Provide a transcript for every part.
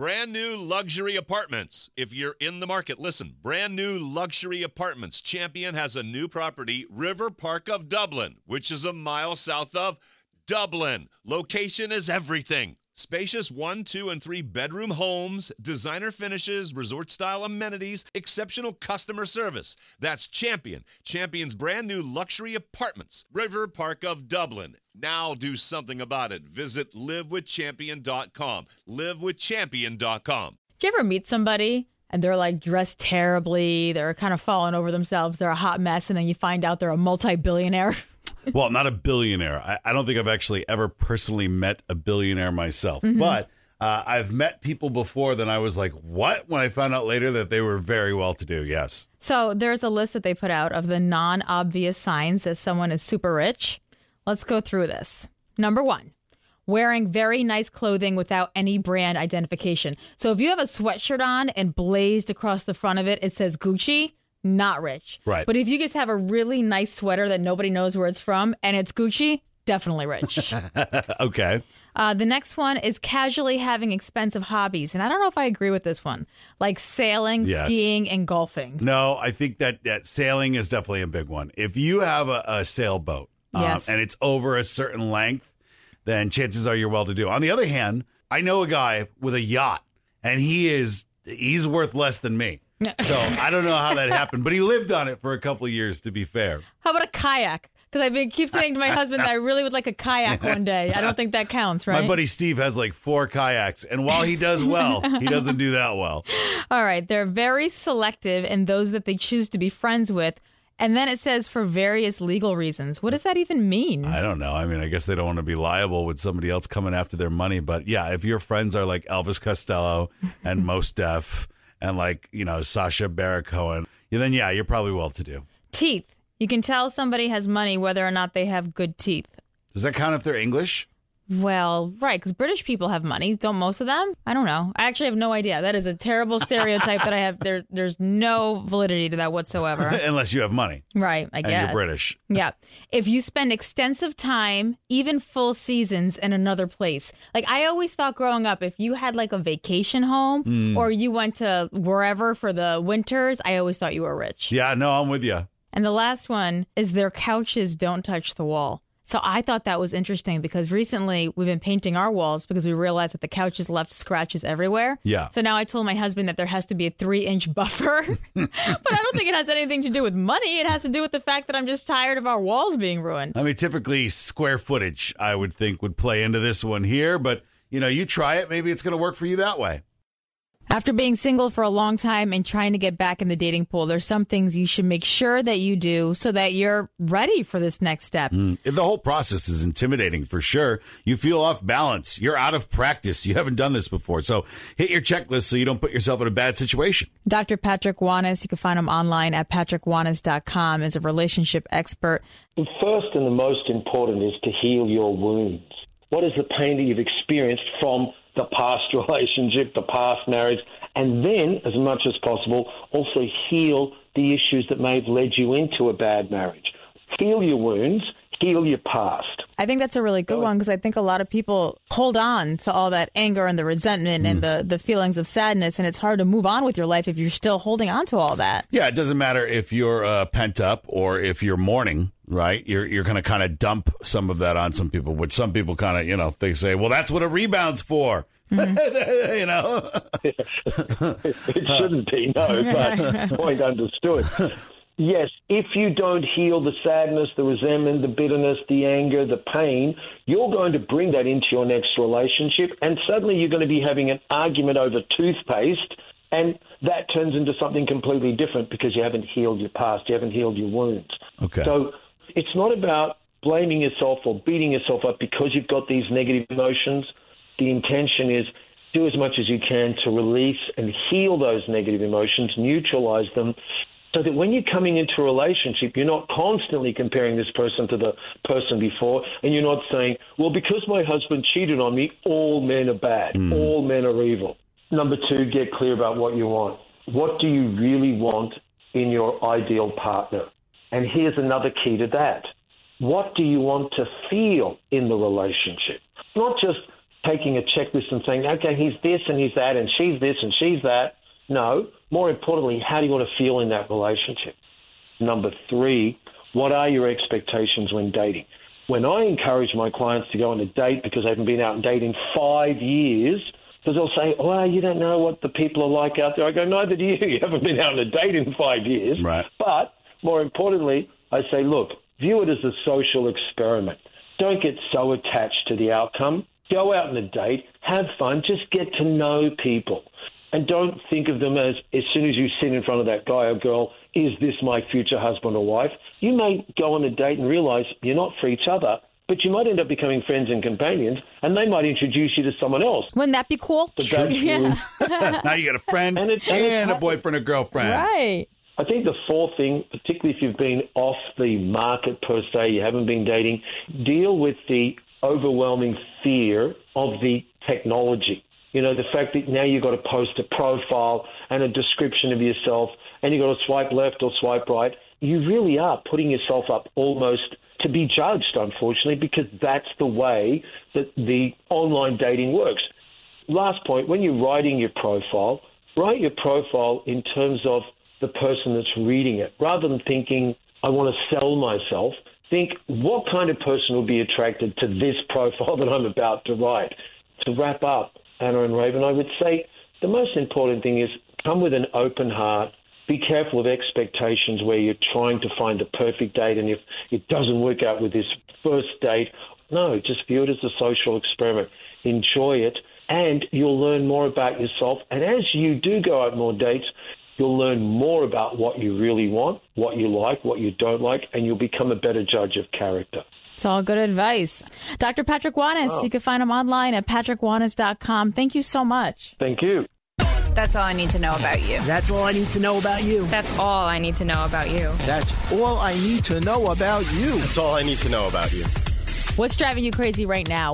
Brand new luxury apartments. If you're in the market, listen. Brand new luxury apartments. Champion has a new property, River Park of Dublin, which is a mile south of Dublin. Location is everything. Spacious 1, 2, and 3 bedroom homes, designer finishes, resort-style amenities, exceptional customer service. That's Champion. Champion's brand new luxury apartments, River Park of Dublin. Now do something about it. Visit livewithchampion.com. Livewithchampion.com. Do you ever meet somebody and they're like dressed terribly, they're kind of falling over themselves, they're a hot mess, and then you find out they're a multi-billionaire? Well, not a billionaire. I don't think I've actually ever personally met a billionaire myself. Mm-hmm. But I've met people before that I was like, what? When I found out later that they were very well-to-do, yes. So there's a list that they put out of the non-obvious signs that someone is super rich. Let's go through this. Number 1, wearing very nice clothing without any brand identification. So if you have a sweatshirt on and blazed across the front of it, it says Gucci, not rich. Right. But if you just have a really nice sweater that nobody knows where it's from and it's Gucci, definitely rich. Okay. The next one is casually having expensive hobbies. And I don't know if I agree with this one, like sailing, Yes. skiing, and golfing. No, I think that sailing is definitely a big one. If you have a sailboat Yes. and it's over a certain length, then chances are you're well-to-do. On the other hand, I know a guy with a yacht, and he's worth less than me. So I don't know how that happened, but he lived on it for a couple of years, to be fair. How about a kayak? Because I keep saying to my husband that I really would like a kayak one day. I don't think that counts, right? My buddy Steve has like 4 kayaks, and while he does well, he doesn't do that well. All right. They're very selective in those that they choose to be friends with. And then it says for various legal reasons. What does that even mean? I don't know. I mean, I guess they don't want to be liable with somebody else coming after their money. But yeah, if your friends are like Elvis Costello and Mos Def and like, Sacha Baron Cohen, then yeah, you're probably well-to-do. Teeth. You can tell somebody has money whether or not they have good teeth. Does that count if they're English? Well, right, because British people have money. Don't most of them? I don't know. I actually have no idea. That is a terrible stereotype that I have. There's no validity to that whatsoever. Unless you have money. Right, I guess. And you're British. Yeah. If you spend extensive time, even full seasons, in another place. Like, I always thought growing up, if you had like a vacation home or you went to wherever for the winters, I always thought you were rich. Yeah, no, I'm with you. And the last one is their couches don't touch the wall. So I thought that was interesting because recently we've been painting our walls because we realized that the couches left scratches everywhere. Yeah. So now I told my husband that there has to be a 3-inch buffer. But I don't think it has anything to do with money. It has to do with the fact that I'm just tired of our walls being ruined. I mean, typically square footage, I would think, would play into this one here. But, you try it. Maybe it's going to work for you that way. After being single for a long time and trying to get back in the dating pool, there's some things you should make sure that you do so that you're ready for this next step. The whole process is intimidating for sure. You feel off balance. You're out of practice. You haven't done this before. So hit your checklist so you don't put yourself in a bad situation. Dr. Patrick Wanis, you can find him online at patrickwanis.com, is a relationship expert. The first and the most important is to heal your wounds. What is the pain that you've experienced from the past relationship, the past marriage, and then, as much as possible, also heal the issues that may have led you into a bad marriage. Heal your wounds, heal your past. I think that's a really good one because I think a lot of people hold on to all that anger and the resentment and the feelings of sadness, and it's hard to move on with your life if you're still holding on to all that. Yeah, it doesn't matter if you're pent up or if you're mourning, right? You're going to kind of dump some of that on some people, which some people kind of, they say, well, that's what a rebound's for. It shouldn't be, no, but point understood. Yes, if you don't heal the sadness, the resentment, the bitterness, the anger, the pain, you're going to bring that into your next relationship, and suddenly you're going to be having an argument over toothpaste, and that turns into something completely different because you haven't healed your past, you haven't healed your wounds. Okay. So it's not about blaming yourself or beating yourself up because you've got these negative emotions. The intention is do as much as you can to release and heal those negative emotions, neutralize them, so that when you're coming into a relationship, you're not constantly comparing this person to the person before, and you're not saying, well, because my husband cheated on me, all men are bad, all men are evil. Number 2, get clear about what you want. What do you really want in your ideal partner? And here's another key to that. What do you want to feel in the relationship? Not just taking a checklist and saying, okay, he's this and he's that and she's this and she's that. No. More importantly, how do you want to feel in that relationship? Number 3, what are your expectations when dating? When I encourage my clients to go on a date because they haven't been out and dating 5 years, because they'll say, oh, you don't know what the people are like out there. I go, neither do you. You haven't been out on a date in 5 years. Right. But more importantly, I say, look, view it as a social experiment. Don't get so attached to the outcome. Go out on a date, have fun, just get to know people. And don't think of them as soon as you sit in front of that guy or girl, is this my future husband or wife? You may go on a date and realize you're not for each other, but you might end up becoming friends and companions, and they might introduce you to someone else. Wouldn't that be cool? But that's Yeah. Now you got a friend and a boyfriend or girlfriend. Right. I think the 4th thing, particularly if you've been off the market per se, you haven't been dating, deal with the overwhelming fear of the technology. You know, the fact that now you've got to post a profile and a description of yourself, and you've got to swipe left or swipe right. You really are putting yourself up almost to be judged, unfortunately, because that's the way that the online dating works. Last point, when you're writing your profile, write your profile in terms of the person that's reading it. Rather than thinking, I want to sell myself, think, what kind of person will be attracted to this profile that I'm about to write? To wrap up, Anna and Raven, I would say the most important thing is come with an open heart. Be careful of expectations where you're trying to find the perfect date, and if it doesn't work out with this first date, no, just view it as a social experiment. Enjoy it, and you'll learn more about yourself. And as you do go out more dates, you'll learn more about what you really want, what you like, what you don't like, and you'll become a better judge of character. It's all good advice. Dr. Patrick Wanis, you can find him online at patrickwanis.com. Thank you so much. Thank you. That's all I need to know about you. That's all I need to know about you. That's all I need to know about you. That's all I need to know about you. That's all I need to know about you. What's driving you crazy right now?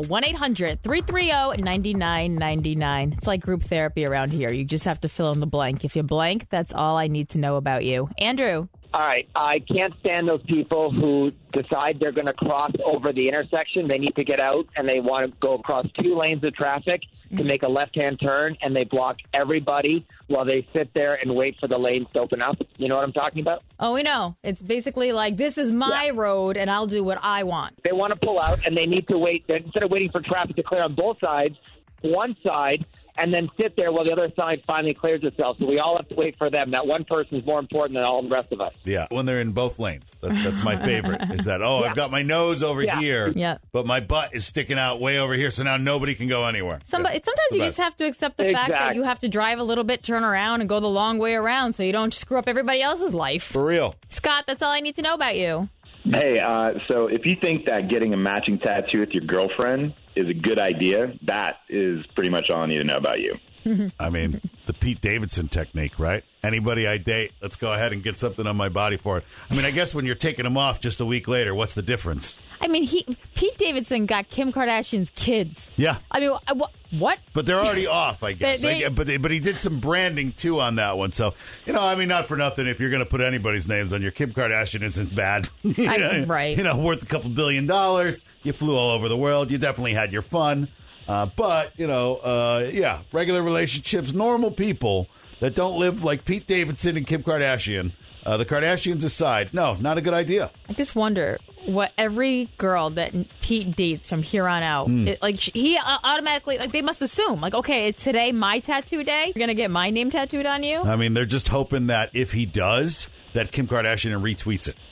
1-800-330-9999. It's like group therapy around here. You just have to fill in the blank. If you blank, that's all I need to know about you. Andrew. All right. I can't stand those people who decide they're going to cross over the intersection. They need to get out, and they want to go across 2 lanes of traffic to make a left-hand turn, and they block everybody while they sit there and wait for the lanes to open up. You know what I'm talking about? Oh, we know. It's basically like, this is my road, and I'll do what I want. They want to pull out, and they need to wait. Instead of waiting for traffic to clear on both sides, one side, and then sit there while the other side finally clears itself. So we all have to wait for them. That one person is more important than all the rest of us. Yeah, when they're in both lanes. That's my favorite, is that, I've got my nose over here, but my butt is sticking out way over here, so now nobody can go anywhere. Sometimes you just have to accept the fact that you have to drive a little bit, turn around, and go the long way around so you don't screw up everybody else's life. For real. Scott, that's all I need to know about you. Hey, so if you think that getting a matching tattoo with your girlfriend is a good idea, that is pretty much all I need to know about you. I mean, the Pete Davidson technique, right? Anybody I date, let's go ahead and get something on my body for it. I mean, I guess when you're taking them off just a week later, what's the difference? I mean, Pete Davidson got Kim Kardashian's kids. Yeah. I mean, what? But they're already off, I guess. They- But he did some branding, too, on that one. So, I mean, not for nothing. If you're going to put anybody's names on your, Kim Kardashian isn't bad. Right. Worth a couple $1 billion. You flew all over the world. You definitely had your fun. But, regular relationships, normal people that don't live like Pete Davidson and Kim Kardashian, the Kardashians aside, no, not a good idea. I just wonder what every girl that Pete dates from here on out, he automatically, they must assume, okay, it's today my tattoo day. You're going to get my name tattooed on you? I mean, they're just hoping that if he does, that Kim Kardashian retweets it.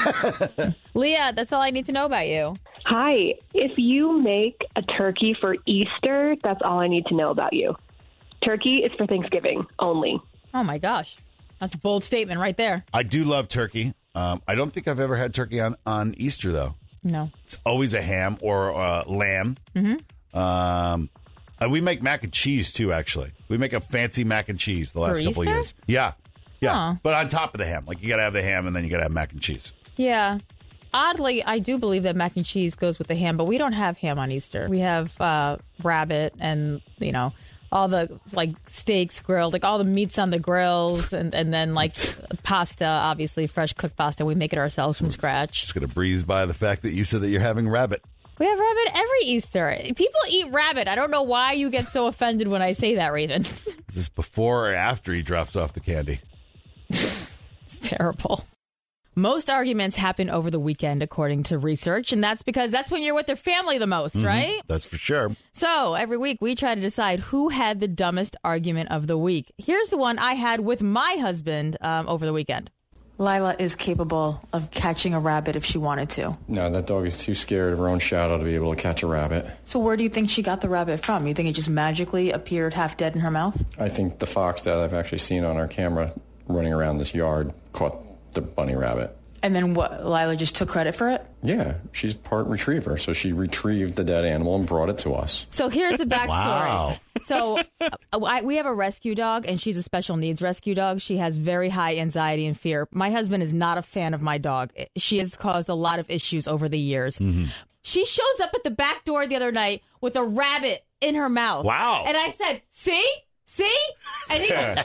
Leah, that's all I need to know about you. Hi. If you make a turkey for Easter, that's all I need to know about you. Turkey is for Thanksgiving only. Oh, my gosh. That's a bold statement right there. I do love turkey. I don't think I've ever had turkey on Easter, though. No. It's always a ham or lamb. We make mac and cheese, too, actually. We make a fancy mac and cheese the last couple of years. Yeah. Huh. But on top of the ham. You got to have the ham, and then you got to have mac and cheese. Yeah. Oddly, I do believe that mac and cheese goes with the ham, but we don't have ham on Easter. We have rabbit and, all the steaks grilled, all the meats on the grills, and then pasta, obviously fresh cooked pasta. We make it ourselves from scratch. Just going to breeze by the fact that you said that you're having rabbit. We have rabbit every Easter. People eat rabbit. I don't know why you get so offended when I say that, Raven. Is this before or after he drops off the candy? It's terrible. Most arguments happen over the weekend, according to research, and that's because that's when you're with your family the most, right? That's for sure. So every week we try to decide who had the dumbest argument of the week. Here's the one I had with my husband over the weekend. Lila is capable of catching a rabbit if she wanted to. No, that dog is too scared of her own shadow to be able to catch a rabbit. So where do you think she got the rabbit from? You think it just magically appeared half dead in her mouth? I think the fox that I've actually seen on our camera running around this yard caught the bunny rabbit. And then what? Lila just took credit for it? Yeah, she's part retriever, so she retrieved the dead animal and brought it to us. So here's the backstory. Wow. So we have a rescue dog, and she's a special needs rescue dog. She has very high anxiety and fear. My husband is not a fan of my dog. She has caused a lot of issues over the years. Mm-hmm. She shows up at the back door the other night with a rabbit in her mouth. Wow. And I said, see? And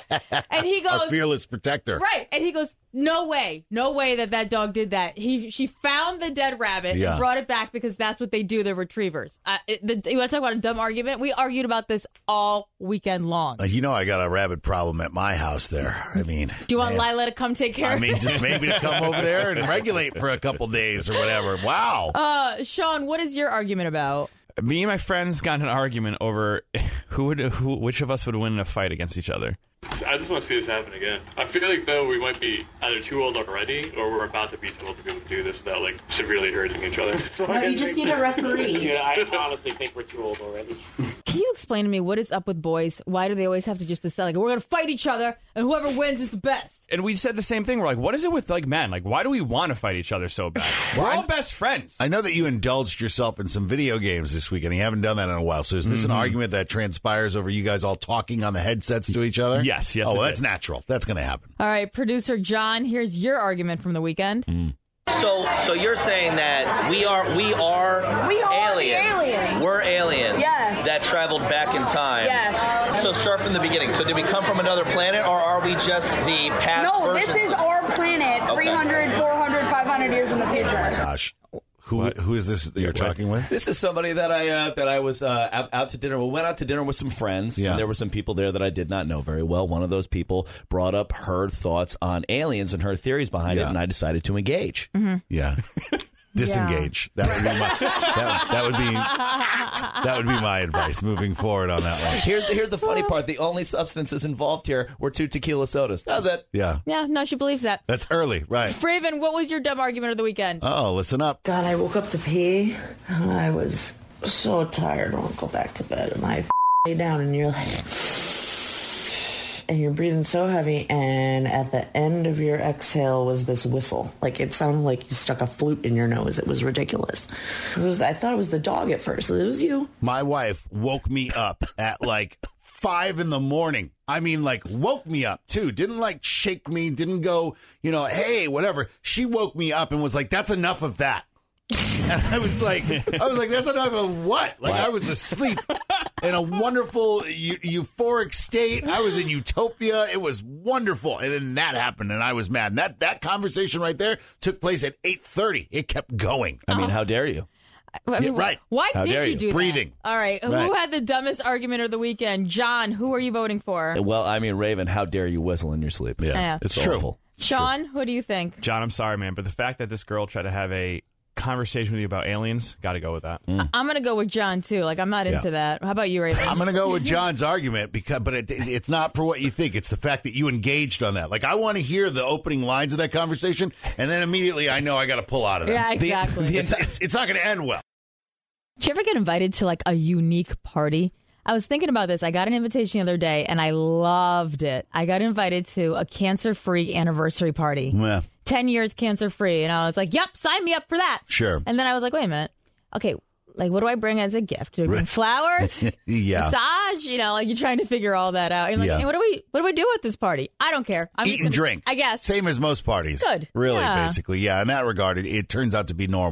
he goes, Our fearless protector. Right. And he goes, no way that dog did that. She found the dead rabbit and brought it back because that's what they do, they're retrievers. You want to talk about a dumb argument? We argued about this all weekend long. I got a rabbit problem at my house there. I mean, do you want Lila to come take care of it? I mean, just maybe to come over there and regulate for a couple days or whatever. Wow. Sean, what is your argument about? Me and my friends got in an argument over which of us would win in a fight against each other. I just want to see this happen again. I feel like, though, we might be either too old already or we're about to be too old to be able to do this without, severely hurting each other. No, you just need a referee. Dude, I honestly think we're too old already. Can you explain to me what is up with boys? Why do they always have to just decide, we're going to fight each other, and whoever wins is the best? And we said the same thing. We're like, what is it with, men? Why do we want to fight each other so bad? We're all best friends. I know that you indulged yourself in some video games this weekend. You haven't done that in a while. So is this an argument that transpires over you guys all talking on the headsets to each other? Yes. Oh, well, that's natural. That's going to happen. All right, producer John, here's your argument from the weekend. So you're saying that we are aliens. We're aliens. Yes. That traveled back in time. Yes. So start from the beginning. So did we come from another planet, or are we just the past versions? This is our planet 300, 400, 500 years in the future. Oh, my gosh. Who is this that you're talking with? This is somebody that I was out to dinner. We went out to dinner with some friends, and there were some people there that I did not know very well. One of those people brought up her thoughts on aliens and her theories behind it, and I decided to engage. Mm-hmm. Yeah. Disengage. That would be my advice moving forward on that one. Here's the funny part. The only substances involved here were 2 tequila sodas. That was it. Yeah. Yeah, no, she believes that. That's early, right. Raven, what was your dumb argument of the weekend? Oh, listen up. God, I woke up to pee, and I was so tired. I want to go back to bed, and I lay down, and you're like... And you're breathing so heavy, and at the end of your exhale was this whistle. It sounded like you stuck a flute in your nose. It was ridiculous. I thought it was the dog at first. It was you. My wife woke me up at 5 in the morning. I mean, woke me up too. Didn't shake me. Didn't go, hey, whatever. She woke me up and was like, that's enough of that. And I was like, that's enough of what? I was asleep in a wonderful, euphoric state. I was in utopia. It was wonderful. And then that happened, and I was mad. And that conversation right there took place at 8:30. It kept going. I mean, how dare you? Right. Why did you do that? Breathing. All right. Who had the dumbest argument of the weekend? John, who are you voting for? Well, I mean, Raven, how dare you whistle in your sleep? Yeah. It's true. awful. Sean, who do you think? John, I'm sorry, man, but the fact that this girl tried to have a conversation with you about aliens, got to go with that. I'm going to go with John, too. I'm not into that. How about you, Raven? I'm going to go with John's argument, but it's not for what you think. It's the fact that you engaged on that. I want to hear the opening lines of that conversation, and then immediately I know I got to pull out of that. Yeah, exactly. It's not going to end well. Did you ever get invited to a unique party? I was thinking about this. I got an invitation the other day, and I loved it. I got invited to a cancer-free anniversary party. Yeah. 10 years cancer-free. And I was like, yep, sign me up for that. Sure. And then I was like, wait a minute. Okay, what do I bring as a gift? Do I bring flowers? Yeah. Massage? You're trying to figure all that out. And hey, what do we do at this party? I don't care. Eat and drink. I guess. Same as most parties. Good. Really, Yeah. basically. Yeah, in that regard, it turns out to be normal.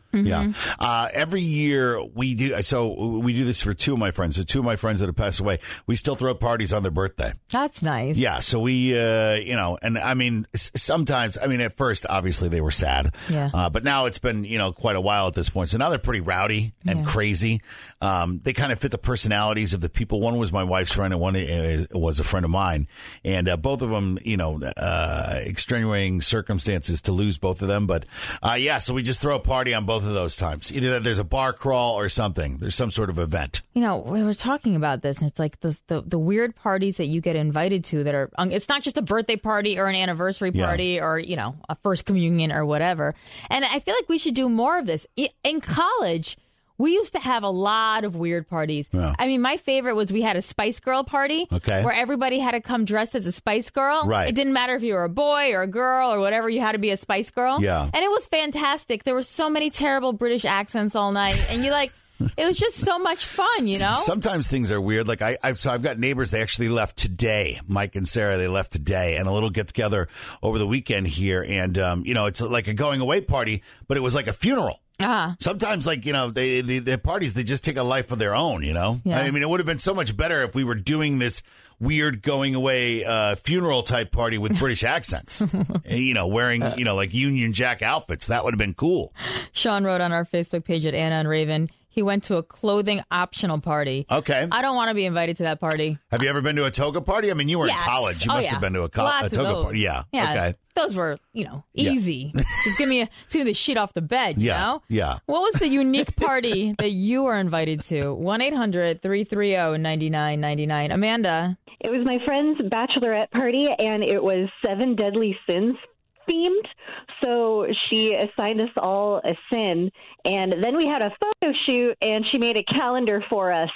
Yeah. Every year we do. So we do this for two of my friends. So two of my friends that have passed away, we still throw parties on their birthday. That's nice. Yeah. So we, and I mean, sometimes, at first, obviously they were sad. Yeah. But now it's been, quite a while at this point. So now they're pretty rowdy and crazy. They kind of fit the personalities of the people. One was my wife's friend and one was a friend of mine. And both of them, extenuating circumstances to lose both of them. But so we just throw a party on both of those times. Either there's a bar crawl or something. There's some sort of event. We were talking about this, and it's like the weird parties that you get invited to that are, it's not just a birthday party or an anniversary party or, a first communion or whatever. And I feel like we should do more of this. In college, we used to have a lot of weird parties. Yeah. I mean, my favorite was we had a Spice Girl party where everybody had to come dressed as a Spice Girl. Right. It didn't matter if you were a boy or a girl or whatever, you had to be a Spice Girl. Yeah. And it was fantastic. There were so many terrible British accents all night. And it was just so much fun, Sometimes things are weird. Like I've got neighbors, they actually left today. Mike and Sarah, they left today, and a little get together over the weekend here. And, it's like a going away party, but it was like a funeral. Sometimes, the parties, they just take a life of their own, Yeah. I mean, it would have been so much better if we were doing this weird going away funeral type party with British accents, wearing, like Union Jack outfits. That would have been cool. Sean wrote on our Facebook page at Anna and Raven, he went to a clothing optional party. Okay. I don't want to be invited to that party. Have you ever been to a toga party? I mean, you were in college. You must have been to a toga party. Yeah. Okay. Those were, easy. Just give me the shit off the bed, you know? Yeah. What was the unique party that you were invited to? 1-800-330-9999. Amanda. It was my friend's bachelorette party, and it was 7 Deadly Sins themed. So she assigned us all a sin, and then we had a photo shoot, and she made a calendar for us.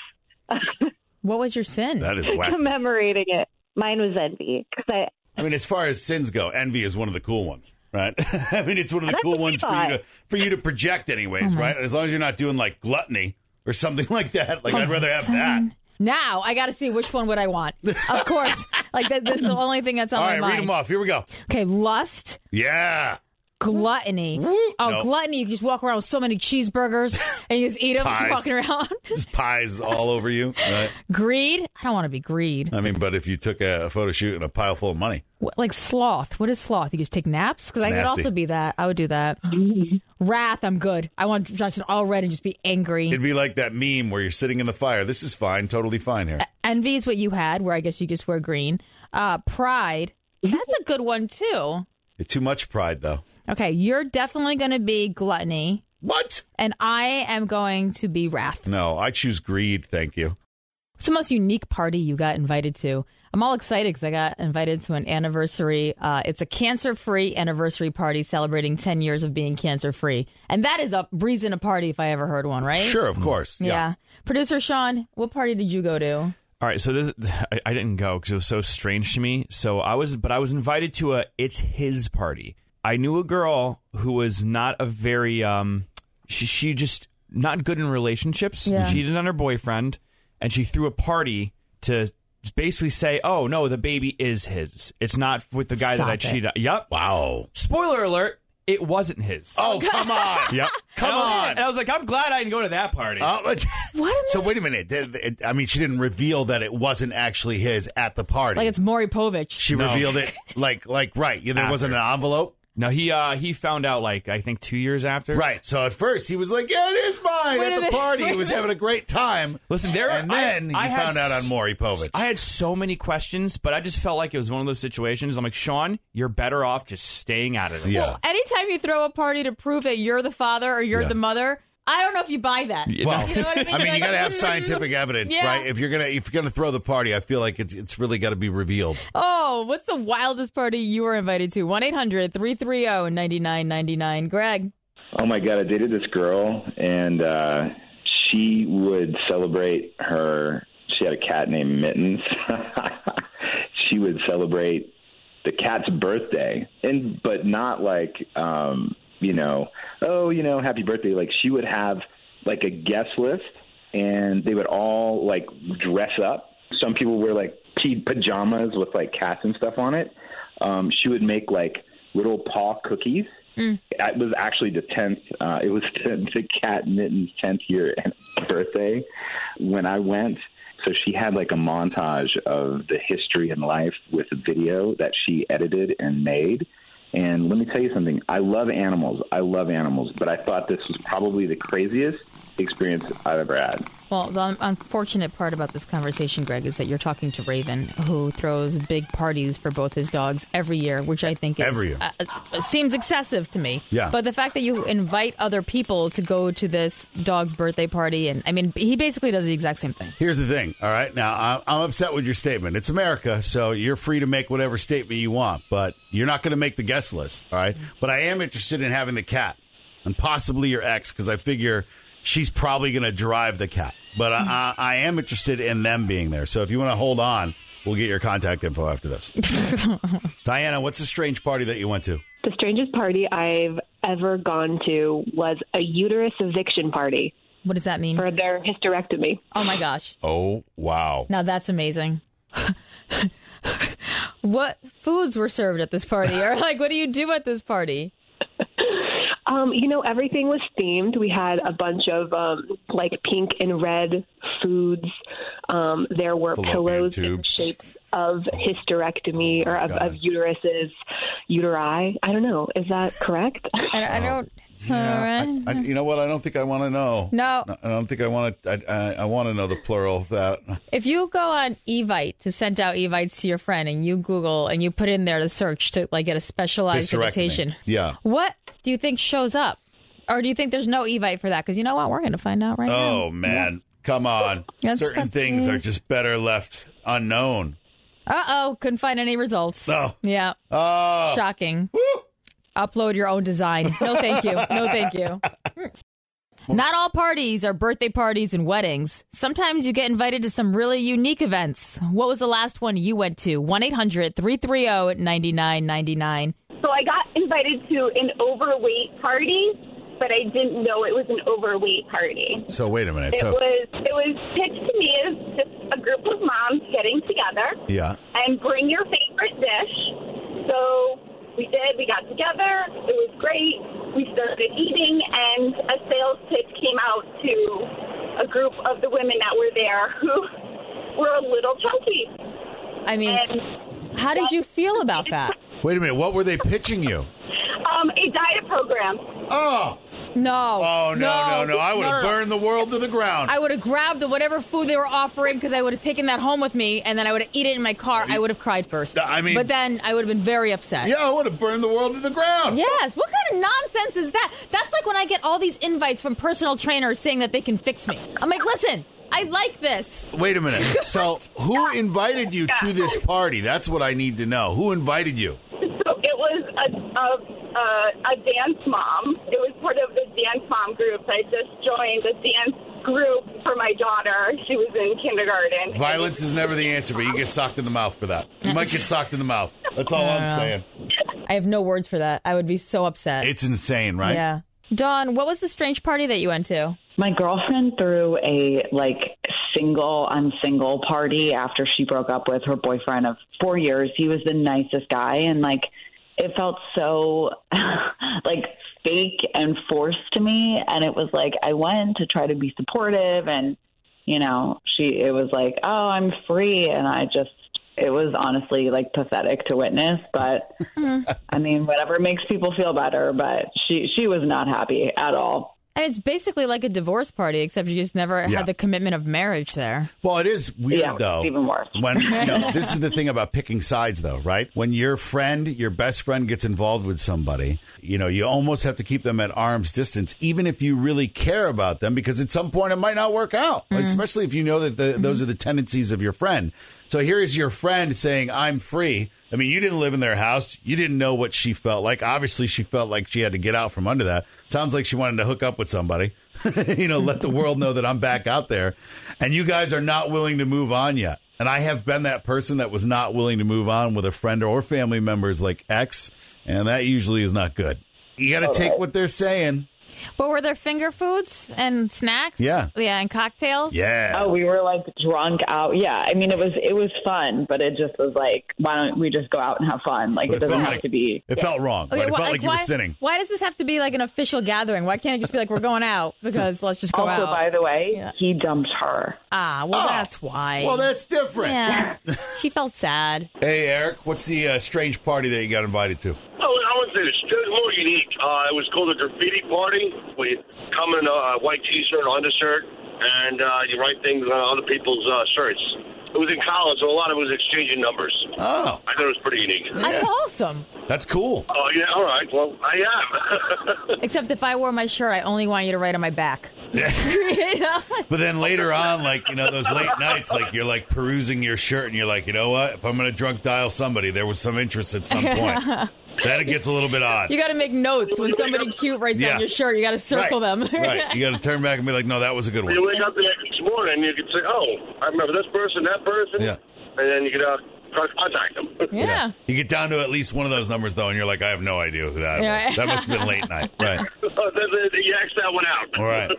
What was your sin? That is wacky. Commemorating it. Mine was envy. As far as sins go, envy is one of the cool ones, right? I mean, it's one of the cool ones for you to project anyways, right? As long as you're not doing like gluttony or something like that. Like, I'd rather have that. Now, I got to see which one would I want. Of course. That's the only thing that's on my mind. All right, read them off. Here we go. Okay, lust. Yeah. Gluttony. Gluttony. You just walk around with so many cheeseburgers and you just eat them as you're walking around. Just pies all over you. Right? Greed. I don't want to be greed. I mean, but if you took a photo shoot and a pile full of money. Like sloth. What is sloth? You just take naps? Because I could also be that. I would do that. Wrath. I'm good. I want to dress in all red and just be angry. It'd be like that meme where you're sitting in the fire. This is fine. Totally fine here. Envy is what you had, where I guess you just wear green. Pride. That's a good one, too. Too much pride, though. Okay, you're definitely going to be gluttony. What? And I am going to be wrath. No, I choose greed, thank you. What's the most unique party you got invited to? I'm all excited because I got invited to an anniversary. It's a cancer-free anniversary party celebrating 10 years of being cancer-free. And that is a reason to party if I ever heard one, right? Sure, of course. Yeah. Producer Sean, what party did you go to? All right, so I didn't go because it was so strange to me. So I was invited to a It's His party. I knew a girl who was not a very she just not good in relationships. Yeah. She cheated on her boyfriend, and she threw a party to basically say, "Oh no, the baby is his. It's not with the guy that I cheated on." Yep. Wow. Spoiler alert. It wasn't his. Oh, come on. Yep. Come on. And I was like, I'm glad I didn't go to that party. What? So wait a minute. I mean, she didn't reveal that it wasn't actually his at the party. Like it's Maury Povich. She revealed it like right. Yeah, there wasn't an envelope. No, he found out I think 2 years after. Right. So at first he was like, "Yeah, it is mine." At the party, he was having a great time. Listen, he found out on Maury Povich. I had so many questions, but I just felt like it was one of those situations. I'm like, Sean, you're better off just staying out of this. Yeah. Anytime you throw a party to prove that you're the father or you're the mother, I don't know if you buy that. Well, you know what I mean? You got to have scientific evidence, right? If you're gonna throw the party, I feel like it's really got to be revealed. Oh, what's the wildest party you were invited to? 1-800-330-9999. Greg. Oh my God, I dated this girl, and she would celebrate she had a cat named Mittens. She would celebrate the cat's birthday, but not like happy birthday. Like, she would have like a guest list, and they would all like dress up. Some people wear like pajamas with like cats and stuff on it. She would make like little paw cookies It was actually the 10th. It was the cat Mitten's 10th year birthday when I went. So she had like a montage of the history and life with a video that she edited and made. And let me tell you something. I love animals, but I thought this was probably the craziest experience I've ever had. Well, the unfortunate part about this conversation, Greg, is that you're talking to Raven, who throws big parties for both his dogs every year, which I think is seems excessive to me. Yeah. But the fact that you invite other people to go to this dog's birthday party, and I mean, he basically does the exact same thing. Here's the thing, all right? Now, I'm upset with your statement. It's America, so you're free to make whatever statement you want, but you're not going to make the guest list, all right? But I am interested in having the cat, and possibly your ex, because I figure she's probably going to drive the cat. But I am interested in them being there. So if you want to hold on, we'll get your contact info after this. Diana, what's the strange party that you went to? The strangest party I've ever gone to was a uterus eviction party. What does that mean? For their hysterectomy. Oh, my gosh. Oh, wow. Now that's amazing. What foods were served at this party? Or, like, what do you do at this party? Everything was themed. We had a bunch of like pink and red foods. There were pillows in the shapes of hysterectomy or of uteruses, uteri. I don't know. Is that correct? I don't. Yeah, you know what? I don't think I want to know. No. I don't think I want to. I want to know the plural of that. If you go on Evite to send out Evites to your friend and you Google and you put in there to search to like get a specialized invitation, what do you think shows up? Or do you think there's no Evite for that? Because you know what? We're going to find out right now. Oh, man. Come on. Certain things are just better left unknown. Uh-oh. Couldn't find any results. No. Yeah. Shocking. Woo. Upload your own design. No, thank you. No, thank you. Not all parties are birthday parties and weddings. Sometimes you get invited to some really unique events. What was the last one you went to? 1-800-330-9999. So I got invited to an overweight party, but I didn't know it was an overweight party. So wait a minute. It was pitched to me as just a group of moms getting together. Yeah. And bring your favorite dish. So we did. We got together. It was great. We started eating, and a sales pitch came out to a group of the women that were there who were a little chunky. I mean, how did you feel about that? Wait a minute. What were they pitching you? A diet program. Oh. No. Oh, no. I would have burned the world to the ground. I would have grabbed whatever food they were offering because I would have taken that home with me, and then I would have eaten it in my car. I would have cried first. But then I would have been very upset. Yeah, I would have burned the world to the ground. Yes. What kind of nonsense is that? That's like when I get all these invites from personal trainers saying that they can fix me. I'm like, listen, I like this. Wait a minute. So who invited you to this party? That's what I need to know. Who invited you? So it was a dance mom. It was part of the dance mom group. I just joined the dance group for my daughter. She was in kindergarten. Violence is never the answer, but you get socked in the mouth for that. You might get socked in the mouth. That's all I'm saying. I have no words for that. I would be so upset. It's insane, right? Yeah. Dawn, what was the strange party that you went to? My girlfriend threw a I'm single party after she broke up with her boyfriend of 4 years. He was the nicest guy, and it felt so fake and forced to me. And it was I went to try to be supportive, and it was oh, I'm free, and it was honestly pathetic to witness, but I mean, whatever makes people feel better. But she was not happy at all. And it's basically like a divorce party, except you just never had the commitment of marriage there. Well, it is weird, though. Even worse. When this is the thing about picking sides, though, right? When your best friend gets involved with somebody, you almost have to keep them at arm's distance, even if you really care about them, because at some point it might not work out, especially if you know that those are the tendencies of your friend. So here is your friend saying, I'm free. I mean, you didn't live in their house. You didn't know what she felt like. Obviously, she felt like she had to get out from under that. Sounds like she wanted to hook up with somebody, let the world know that I'm back out there. And you guys are not willing to move on yet. And I have been that person that was not willing to move on with a friend or family member's ex. And that usually is not good. You got to take what they're saying. But were there finger foods and snacks? Yeah. Yeah, and cocktails? Yeah. Oh, we were like drunk out. Yeah, I mean it was fun, but it just was like, why don't we just go out and have fun? Like, it doesn't have to be. It felt wrong. Okay, Right? It felt like you were sinning. Why does this have to be like an official gathering? Why can't it just be like, we're going out because let's just go Also, out? by the way, he dumped her. Ah, well, that's why. Well, that's different. Yeah, she felt sad. Hey, Eric, what's the strange party that you got invited to? Oh, I would say it was more unique. It was called a graffiti party. We come in a white T-shirt and undershirt, and you write things on other people's shirts. It was in college, so a lot of it was exchanging numbers. Oh. I thought it was pretty unique. That's awesome. That's cool. Oh, yeah, all right. Well, I am. Except if I wore my shirt, I only want you to write on my back. But then later on, like, those late nights, like, you're, like, perusing your shirt, and you're like, you know what? If I'm going to drunk dial somebody, there was some interest at some point. Then it gets a little bit odd. You got to make notes when somebody cute writes on your shirt. You got to circle them. Right. You got to turn back and be like, no, that was a good one. You wake up the next morning, and you can say, oh, I remember this person, that person. Yeah. And then you can try to contact them. Yeah. You get down to at least one of those numbers, though, and you're like, I have no idea who that was. That must have been late night. Right. You X that one out. All right.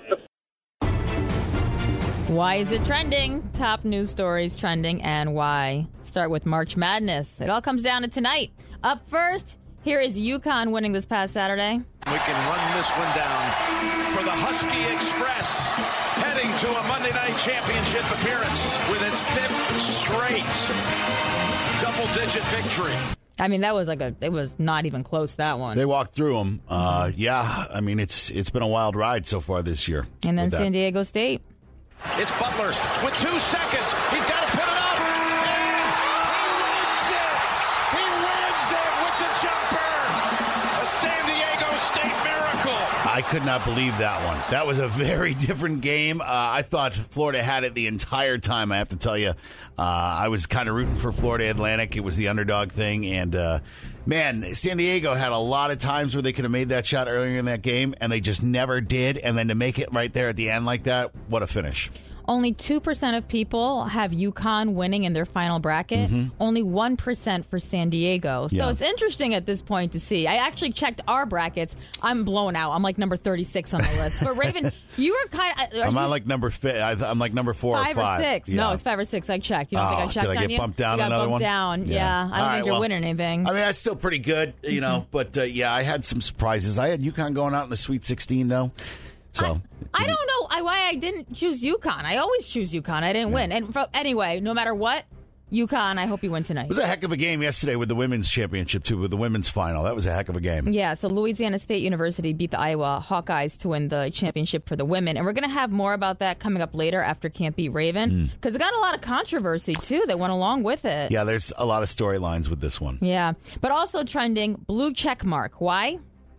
Why is it trending? Top news stories trending and why. Start with March Madness. It all comes down to tonight. Up first, here is UConn winning this past Saturday. We can run this one down for the Husky Express, heading to a Monday night championship appearance with its 5th straight double-digit victory. I mean, that was it was not even close, that one. They walked through them. Yeah, I mean, it's been a wild ride so far this year. And then San Diego State. It's Butler with 2 seconds. He's got to put it up. And he wins it with the jumper. A San Diego State miracle. I could not believe that one. That was a very different game. I thought Florida had it the entire time, I have to tell you. I was kind of rooting for Florida Atlantic. It was the underdog thing. And, man, San Diego had a lot of times where they could have made that shot earlier in that game, and they just never did. And then to make it right there at the end like that, what a finish. Only 2% of people have UConn winning in their final bracket. Only 1% for San Diego. So it's interesting at this point to see. I actually checked our brackets. I'm blown out. I'm like number 36 on the list. But Raven, you were kind of... I'm like number 4 or 5. 5 or 6. Yeah. No, it's 5 or 6. I checked. You don't think I checked did on I get you? bumped down you got another bumped one? down. Yeah. I don't think you're winning anything. I mean, that's still pretty good, but I had some surprises. I had UConn going out in the Sweet 16, though. So I don't know why I didn't choose UConn. I always choose UConn. I didn't win. And anyway, no matter what, UConn, I hope you win tonight. It was a heck of a game yesterday with the women's championship, too, with the women's final. That was a heck of a game. Yeah, so Louisiana State University beat the Iowa Hawkeyes to win the championship for the women. And we're going to have more about that coming up later after Can't Beat Raven. Because it got a lot of controversy, too, that went along with it. Yeah, there's a lot of storylines with this one. Yeah, but also trending, blue check mark. Why?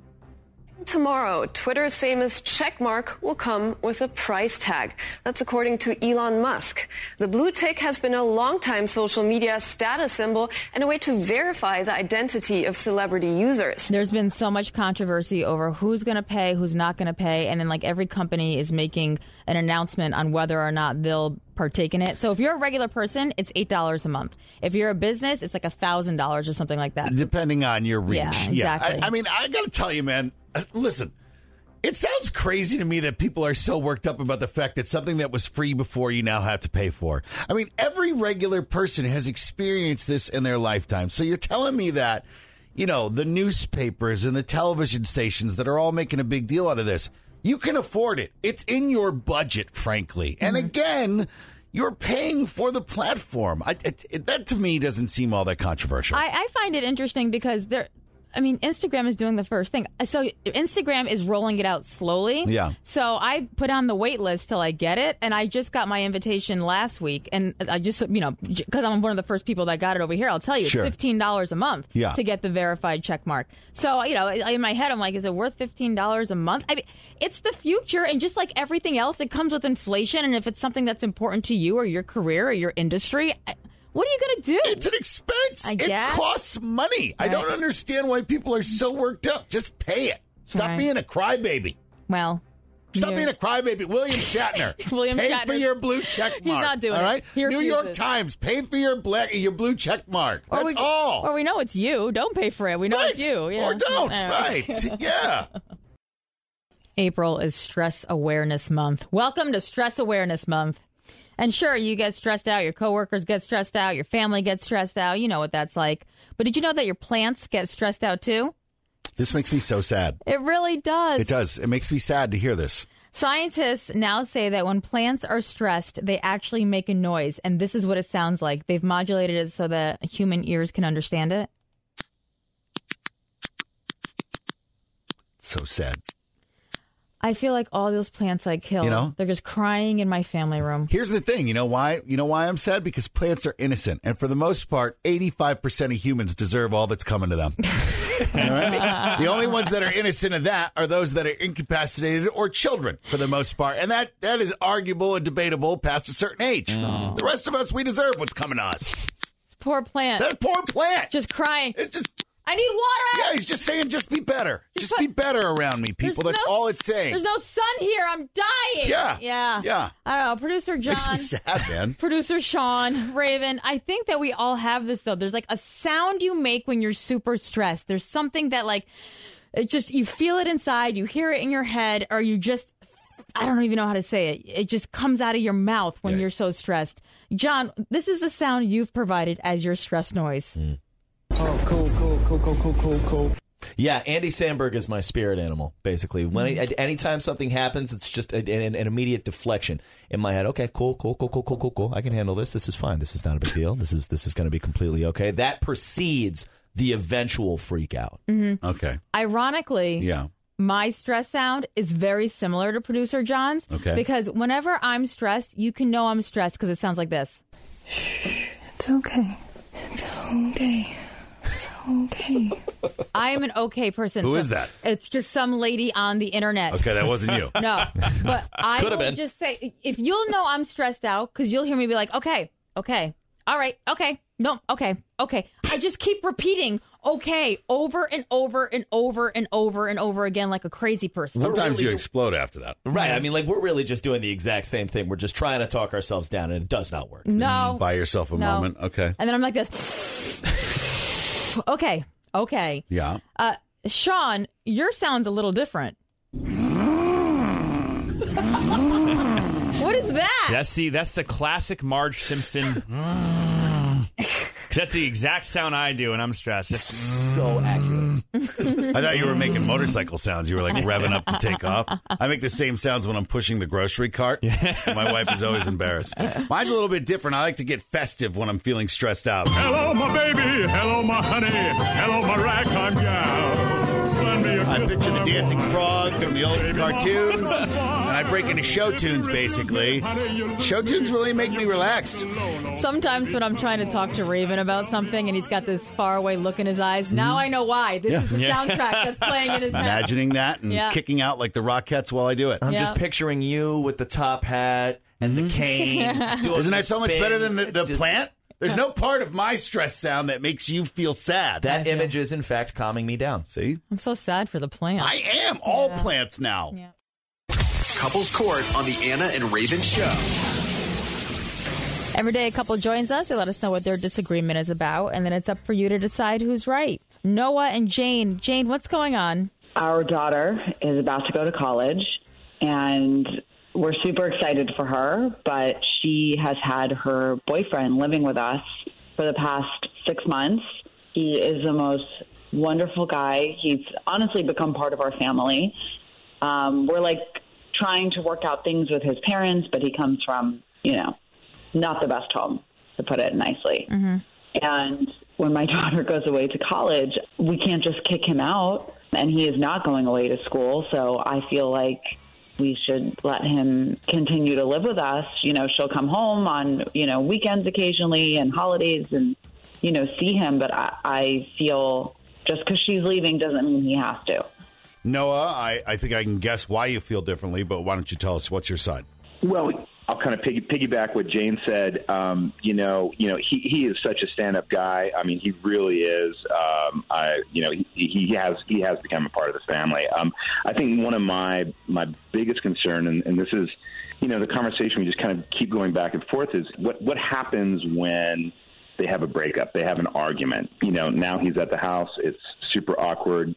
Tomorrow, Twitter's famous check mark will come with a price tag. That's according to Elon Musk. The blue tick has been a long-time social media status symbol and a way to verify the identity of celebrity users. There's been so much controversy over who's going to pay, who's not going to pay, and then every company is making an announcement on whether or not they'll partake in it. So if you're a regular person, it's $8 a month. If you're a business, it's like $1,000 or something like that. Depending on your reach. Yeah, exactly. I mean, I got to tell you, man, listen, it sounds crazy to me that people are so worked up about the fact that something that was free before you now have to pay for. I mean, every regular person has experienced this in their lifetime. So you're telling me that, the newspapers and the television stations that are all making a big deal out of this, you can afford it. It's in your budget, frankly. And again, you're paying for the platform. That to me doesn't seem all that controversial. I find it interesting because Instagram is doing the first thing. So Instagram is rolling it out slowly. Yeah. So I put on the wait list till I get it, and I just got my invitation last week. And I just, because I'm one of the first people that got it over here, I'll tell you, Sure. it's $15 a month to get the verified check mark. So, in my head, I'm like, is it worth $15 a month? I mean, it's the future, and just like everything else, it comes with inflation. And if it's something that's important to you or your career or your industry, what are you going to do? It's an expense. I guess. It costs money. Right. I don't understand why people are so worked up. Just pay it. Stop being a crybaby. Well, stop being a crybaby. William Shatner. Pay for your blue check mark. He's not doing all right? it. New York Times. Pay for your blue check mark. That's all. Or we know it's you. Don't pay for it. We know it's you. Yeah. Or don't. Right. Yeah. April is Stress Awareness Month. Welcome to Stress Awareness Month. And sure, you get stressed out, your coworkers get stressed out, your family gets stressed out. You know what that's like. But did you know that your plants get stressed out too? This makes me so sad. It really does. It does. It makes me sad to hear this. Scientists now say that when plants are stressed, they actually make a noise. And this is what it sounds like. They've modulated it so that human ears can understand it. So sad. I feel like all those plants I kill, they're just crying in my family room. Here's the thing. You know why? You know why I'm sad? Because plants are innocent. And for the most part, 85% of humans deserve all that's coming to them. All right? The only ones that are innocent of that are those that are incapacitated or children, for the most part. And that is arguable and debatable past a certain age. The rest of us, we deserve what's coming to us. It's poor plant. That poor plant. Just crying. It's just... I need water. Yeah, he's just saying, just be better. Just be better around me, people. That's all it's saying. There's no sun here. I'm dying. Yeah. I don't know. Producer John. Makes me sad, man. Producer Sean, Raven. I think that we all have this, though. There's like a sound you make when you're super stressed. There's something that like, it just, you feel it inside. You hear it in your head, or you just, I don't even know how to say it. It just comes out of your mouth when you're so stressed. John, this is the sound you've provided as your stress noise. Oh, cool. Yeah, Andy Samberg is my spirit animal, basically. When anytime something happens, it's just an immediate deflection in my head. Okay, cool. I can handle this. This is fine. This is not a big deal. This is going to be completely okay. That precedes the eventual freak out. Mm-hmm. Okay. Ironically, my stress sound is very similar to Producer John's. Okay. Because whenever I'm stressed, you can know I'm stressed because it sounds like this. It's okay. It's okay. It's okay. I am an okay person. Who is that? It's just some lady on the internet. Okay, that wasn't you. No, but I Could have will been. just say, if you'll know I'm stressed out, because you'll hear me be like, okay, all right, okay, no, okay. I just keep repeating okay over and over and over and over and over again like a crazy person. Sometimes you explode after that. Right. I mean, like, we're really just doing the exact same thing. We're just trying to talk ourselves down, and it does not work. No. Buy yourself a moment. Okay. And then I'm like this. Okay. Yeah. Sean, your sound's a little different. What is that? That's the classic Marge Simpson. That's the exact sound I do when I'm stressed. It's so accurate. I thought you were making motorcycle sounds. You were like revving up to take off. I make the same sounds when I'm pushing the grocery cart. My wife is always embarrassed. Mine's a little bit different. I like to get festive when I'm feeling stressed out. Hello, my baby. Hello, my honey. Hello, my ragtime gal. Send me a I picture the dancing frog from the old cartoons, and I break into show tunes, basically. Show tunes really make me relax. Sometimes when I'm trying to talk to Raven about something and he's got this faraway look in his eyes, now I know why. This is the soundtrack that's playing in his head. Imagining that and kicking out like the Rockettes while I do it. I'm just picturing you with the top hat and the cane. Isn't that so much better than the plant? There's no part of my stress sound that makes you feel sad. That image is, in fact, calming me down. See? I'm so sad for the plant. I am. All plants now. Yeah. Couples Court on the Anna and Raven Show. Every day a couple joins us. They let us know what their disagreement is about, and then it's up for you to decide who's right. Noah and Jane. Jane, what's going on? Our daughter is about to go to college, and we're super excited for her, but she has had her boyfriend living with us for the past 6 months. He is the most wonderful guy. He's honestly become part of our family. We're like trying to work out things with his parents, but he comes from, not the best home, to put it nicely. Mm-hmm. And when my daughter goes away to college, we can't just kick him out, and he is not going away to school. So I feel like we should let him continue to live with us. She'll come home on, weekends occasionally and holidays and, see him. But I feel just because she's leaving doesn't mean he has to. Noah, I think I can guess why you feel differently, but why don't you tell us what's your side? Well, I'll kind of piggyback what Jane said. He is such a stand-up guy. I mean, he really is. He has become a part of the family. I think one of my biggest concern, and this is, the conversation we just kind of keep going back and forth, is what happens when they have a breakup, they have an argument. Now he's at the house. It's super awkward.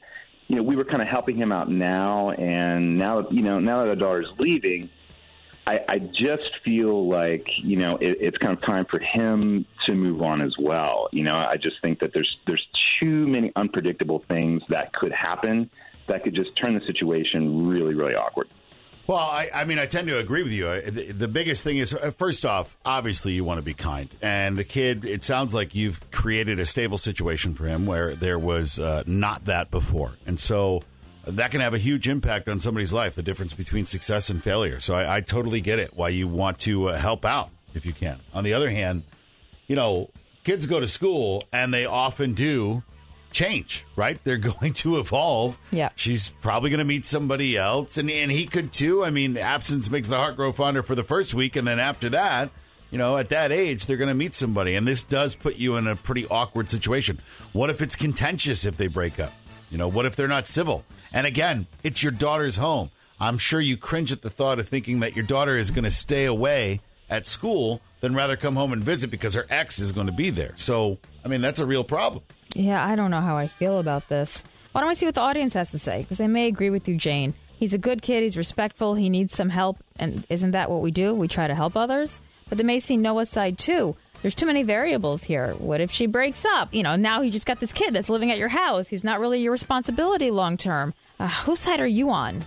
we were kind of helping him out now, and now that our daughter's leaving, I just feel like, it's kind of time for him to move on as well. I just think that there's too many unpredictable things that could happen that could just turn the situation really, really awkward. Well, I mean, I tend to agree with you. The biggest thing is, first off, obviously you want to be kind. And the kid, it sounds like you've created a stable situation for him where there was not that before. And so that can have a huge impact on somebody's life, the difference between success and failure. So I totally get it, why you want to help out if you can. On the other hand, kids go to school and they often do change, right? They're going to evolve. Yeah. She's probably going to meet somebody else, and he could too. I mean, absence makes the heart grow fonder for the first week, and then after that, at that age, they're going to meet somebody, and this does put you in a pretty awkward situation. What if it's contentious if they break up? What if they're not civil? And again, it's your daughter's home. I'm sure you cringe at the thought of thinking that your daughter is going to stay away at school than rather come home and visit because her ex is going to be there. So, I mean, that's a real problem. Yeah, I don't know how I feel about this. Why don't we see what the audience has to say? Because they may agree with you, Jane. He's a good kid. He's respectful. He needs some help. And isn't that what we do? We try to help others. But they may see Noah's side, too. There's too many variables here. What if she breaks up? Now he just got this kid that's living at your house. He's not really your responsibility long term. Whose side are you on?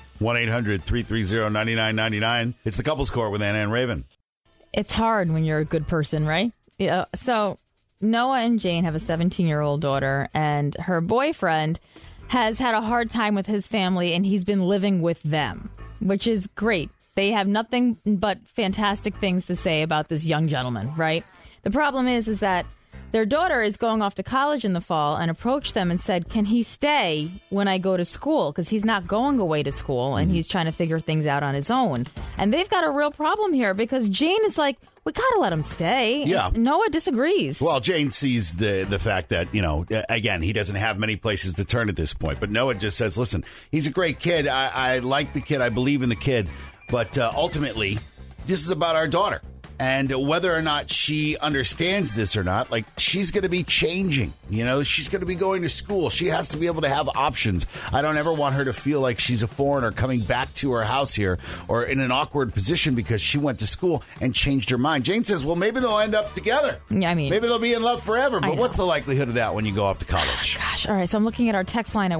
1-800-330-9999. It's the Couples Court with Anna and Raven. It's hard when you're a good person, right? Yeah. So Noah and Jane have a 17-year-old daughter, and her boyfriend has had a hard time with his family, and he's been living with them, which is great. They have nothing but fantastic things to say about this young gentleman, right? The problem is that their daughter is going off to college in the fall and approached them and said, can he stay when I go to school? Because he's not going away to school, and he's trying to figure things out on his own. And they've got a real problem here because Jane is like, we got to let him stay. Yeah. And Noah disagrees. Well, Jane sees the fact that, again, he doesn't have many places to turn at this point. But Noah just says, listen, he's a great kid. I like the kid. I believe in the kid. But ultimately, this is about our daughter. And whether or not she understands this or not, she's going to be changing. She's going to be going to school. She has to be able to have options. I don't ever want her to feel like she's a foreigner coming back to her house here or in an awkward position because she went to school and changed her mind. Jane says, well, maybe they'll end up together. Yeah, I mean, maybe they'll be in love forever. But what's the likelihood of that when you go off to college? Gosh. All right. So I'm looking at our text line at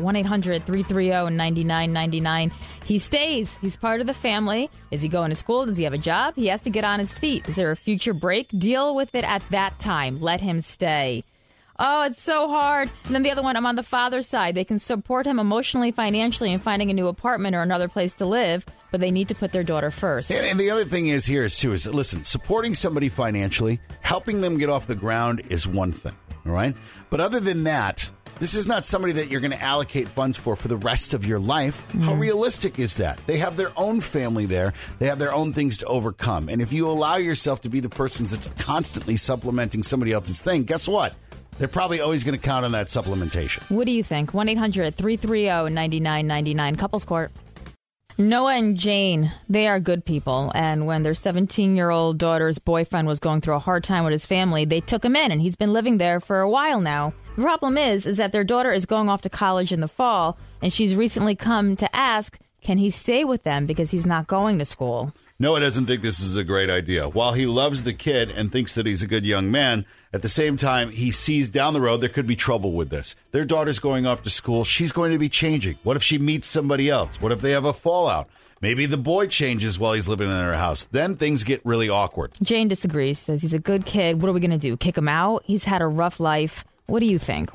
1-800-330-9999. He stays. He's part of the family. Is he going to school? Does he have a job? He has to get on his feet. Is there a future break? Deal with it at that time. Let him stay. Oh, it's so hard. And then the other one, I'm on the father's side. They can support him emotionally, financially, in finding a new apartment or another place to live, but they need to put their daughter first. And the other thing is listen, supporting somebody financially, helping them get off the ground is one thing, all right? But other than that, this is not somebody that you're going to allocate funds for the rest of your life. How realistic is that? They have their own family there. They have their own things to overcome. And if you allow yourself to be the person that's constantly supplementing somebody else's thing, guess what? They're probably always going to count on that supplementation. What do you think? 1-800-330-9999. Couples Court. Noah and Jane, they are good people. And when their 17-year-old daughter's boyfriend was going through a hard time with his family, they took him in, and he's been living there for a while now. The problem is that their daughter is going off to college in the fall, and she's recently come to ask, can he stay with them because he's not going to school? Noah doesn't think this is a great idea. While he loves the kid and thinks that he's a good young man, at the same time, he sees down the road there could be trouble with this. Their daughter's going off to school. She's going to be changing. What if she meets somebody else? What if they have a fallout? Maybe the boy changes while he's living in her house. Then things get really awkward. Jane disagrees. Says he's a good kid. What are we going to do? Kick him out? He's had a rough life. What do you think?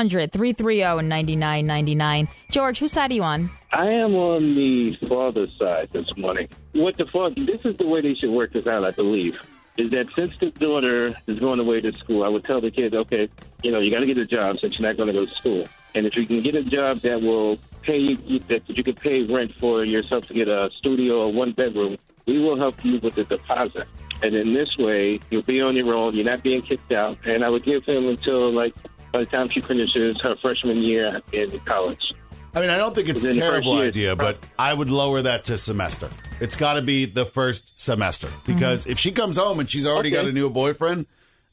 1-800-330-9999. George, whose side are you on? I am on the father's side this morning. This is the way they should work this out, I believe, is that since the daughter is going away to school, I would tell the kids, okay, you got to get a job since you're not going to go to school. And if you can get a job that will pay you, that you can pay rent for yourself to get a studio or one bedroom, we will help you with the deposit. And in this way, you'll be on your own. You're not being kicked out. And I would give him until, by the time she finishes her freshman year in college. I mean, I don't think it's a terrible idea, but I would lower that to semester. It's got to be the first semester. Because if she comes home and she's already got a new boyfriend,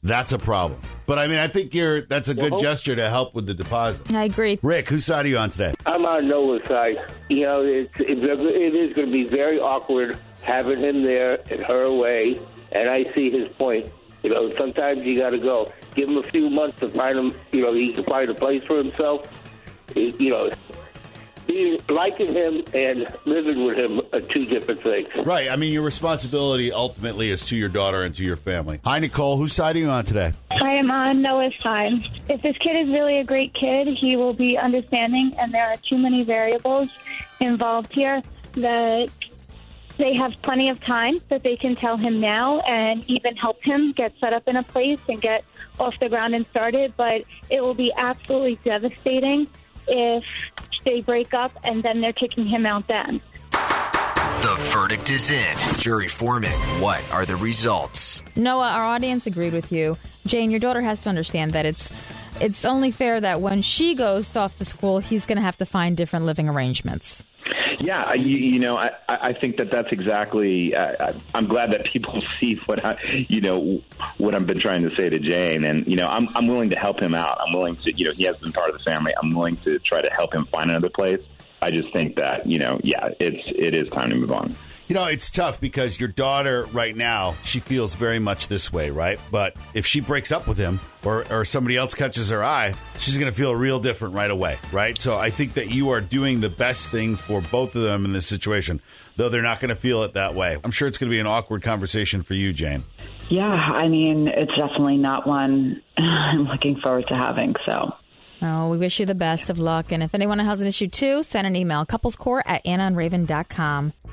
that's a problem. But I mean, I think that's a good gesture to help with the deposit. I agree. Rick, whose side are you on today? I'm on Noah's side. You know, it is going to be very awkward having him there and her away, and I see his point. You know, sometimes you got to go. Give him a few months to find him, you know, he can find a place for himself. You know, liking him and living with him are two different things. Right. I mean, your responsibility ultimately is to your daughter and to your family. Hi, Nicole. Whose side are you on today? I am on Noah's side. If this kid is really a great kid, he will be understanding, and there are too many variables involved here that they have plenty of time that they can tell him now and even help him get set up in a place and get off the ground and started. But it will be absolutely devastating if they break up and then they're kicking him out then. The verdict is in. Jury foreman, what are the results? Noah, our audience agreed with you. Jane, your daughter has to understand that it's only fair that when she goes off to school, he's going to have to find different living arrangements. Yeah, I think that's exactly. I'm glad that people see what I've been trying to say to Jane, and I'm willing to help him out. I'm willing to, he has been part of the family. I'm willing to try to help him find another place. I just think that it is time to move on. It's tough because your daughter right now, she feels very much this way, right? But if she breaks up with him or somebody else catches her eye, she's going to feel real different right away, right? So I think that you are doing the best thing for both of them in this situation, though they're not going to feel it that way. I'm sure it's going to be an awkward conversation for you, Jane. Yeah, I mean, it's definitely not one I'm looking forward to having, so... Oh, we wish you the best of luck. And if anyone has an issue too, send an email, couplescourt@annaandraven.com.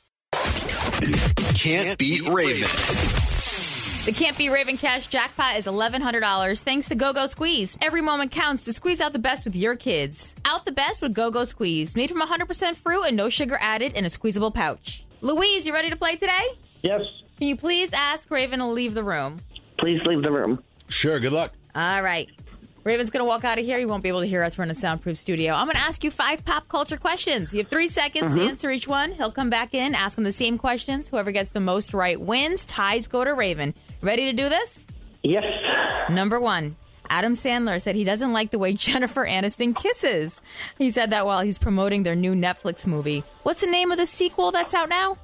Can't beat Raven. The Can't Beat Raven cash jackpot is $1,100 thanks to Go-Go Squeeze. Every moment counts to squeeze out the best with your kids. Out the best with Go-Go Squeeze. Made from 100% fruit and no sugar added in a squeezable pouch. Louise, you ready to play today? Yes. Can you please ask Raven to leave the room? Please leave the room. Sure, good luck. All right. Raven's going to walk out of here. He won't be able to hear us. We're in a soundproof studio. I'm going to ask you 5 pop culture questions. You have 3 seconds to answer each one. He'll come back in, ask him the same questions. Whoever gets the most right wins. Ties go to Raven. Ready to do this? Yes. Number 1. Adam Sandler said he doesn't like the way Jennifer Aniston kisses. He said that while he's promoting their new Netflix movie. What's the name of the sequel that's out now?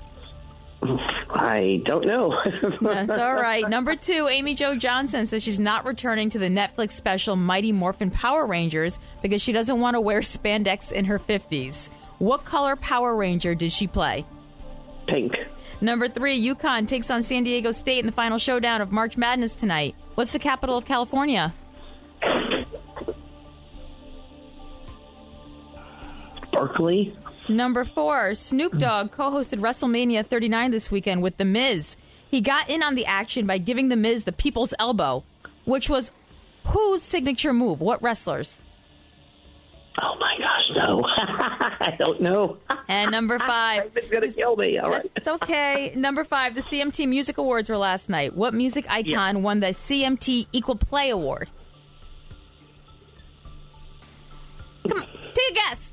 I don't know. That's all right. Number 2, Amy Jo Johnson says she's not returning to the Netflix special Mighty Morphin Power Rangers because she doesn't want to wear spandex in her 50s. What color Power Ranger did she play? Pink. Number 3, UConn takes on San Diego State in the final showdown of March Madness tonight. What's the capital of California? Berkeley. Number 4, Snoop Dogg co-hosted WrestleMania 39 this weekend with The Miz. He got in on the action by giving The Miz the people's elbow, which was whose signature move? What wrestlers? Oh, my gosh, no. I don't know. And number 5. It's going to kill me. All right. It's okay. Number 5, the CMT Music Awards were last night. What music icon won the CMT Equal Play Award? Come on, take a guess.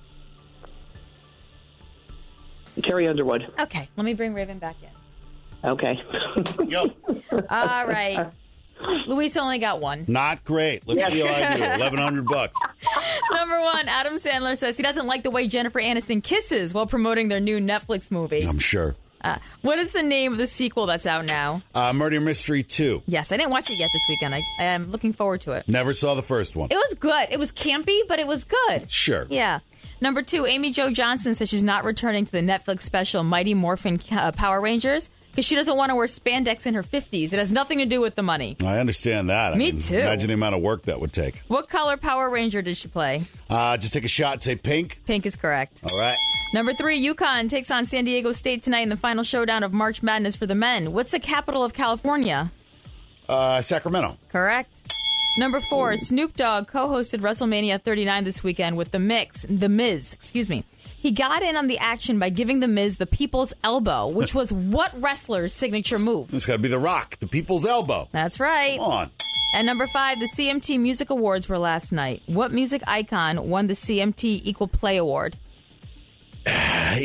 Carrie Underwood. Okay, let me bring Raven back in. Okay. Yo. All right. Luis only got 1. Not great. Let's see how I do. $1,100. Number 1, Adam Sandler says he doesn't like the way Jennifer Aniston kisses while promoting their new Netflix movie. I'm sure. What is the name of the sequel that's out now? Murder Mystery 2. Yes, I didn't watch it yet this weekend. I am looking forward to it. Never saw the first one. It was good. It was campy, but it was good. Sure. Yeah. Number 2, Amy Jo Johnson says she's not returning to the Netflix special Mighty Morphin Power Rangers because she doesn't want to wear spandex in her 50s. It has nothing to do with the money. I understand that. Me too. Imagine the amount of work that would take. What color Power Ranger did she play? Just take a shot and say pink. Pink is correct. All right. Number 3, UConn takes on San Diego State tonight in the final showdown of March Madness for the men. What's the capital of California? Sacramento. Correct. Number 4, Snoop Dogg co-hosted WrestleMania 39 this weekend with The Miz. He got in on the action by giving The Miz the people's elbow, which was what wrestler's signature move? It's got to be The Rock, the people's elbow. That's right. Come on. And number 5, the CMT Music Awards were last night. What music icon won the CMT Equal Play Award? I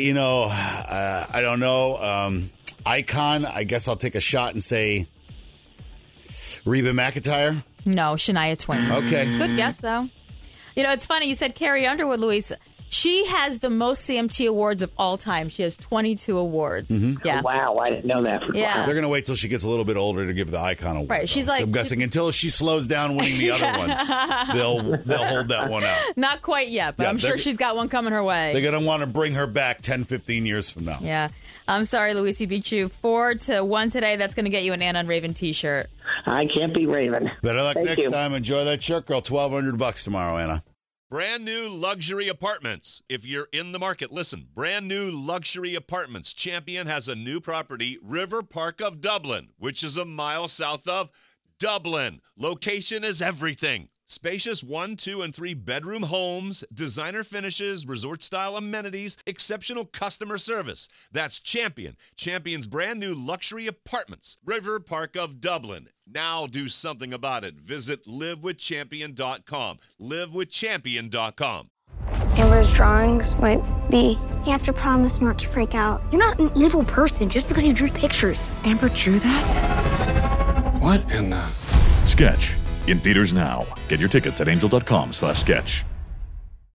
don't know. Icon, I guess I'll take a shot and say... Reba McEntire? No, Shania Twain. Okay. Good guess, though. You know, it's funny. You said Carrie Underwood, Luis. She has the most CMT awards of all time. She has 22 awards. Mm-hmm. Yeah. Wow, I didn't know that. Yeah. They're going to wait till she gets a little bit older to give the Icon Award. Right. She's though. like, So I'm guessing until she slows down winning the other ones, they'll hold that one out. Not quite yet, but Yeah, I'm sure she's got one coming her way. They're going to want to bring her back 10, 15 years from now. Yeah. I'm sorry, Luis, he beat you 4-1 today. That's going to get you an Anna and Raven t-shirt. I can't be Raven. Better luck Thank next you. time. Enjoy that shirt, girl. $1,200 tomorrow, Anna. Brand new luxury apartments. If you're in the market, listen. Brand new luxury apartments. Champion has a new property, River Park of Dublin, which is a mile south of Dublin. Location is everything. Spacious 1, 2, and 3 bedroom homes, designer finishes, resort-style amenities, exceptional customer service. That's Champion. Champion's brand new luxury apartments. River Park of Dublin. Now do something about it. Visit livewithchampion.com. livewithchampion.com. Amber's drawings might be. You have to promise not to freak out. You're not an evil person just because you drew pictures. Amber drew that? What in the... Sketch. In theaters now. Get your tickets at angel.com/sketch.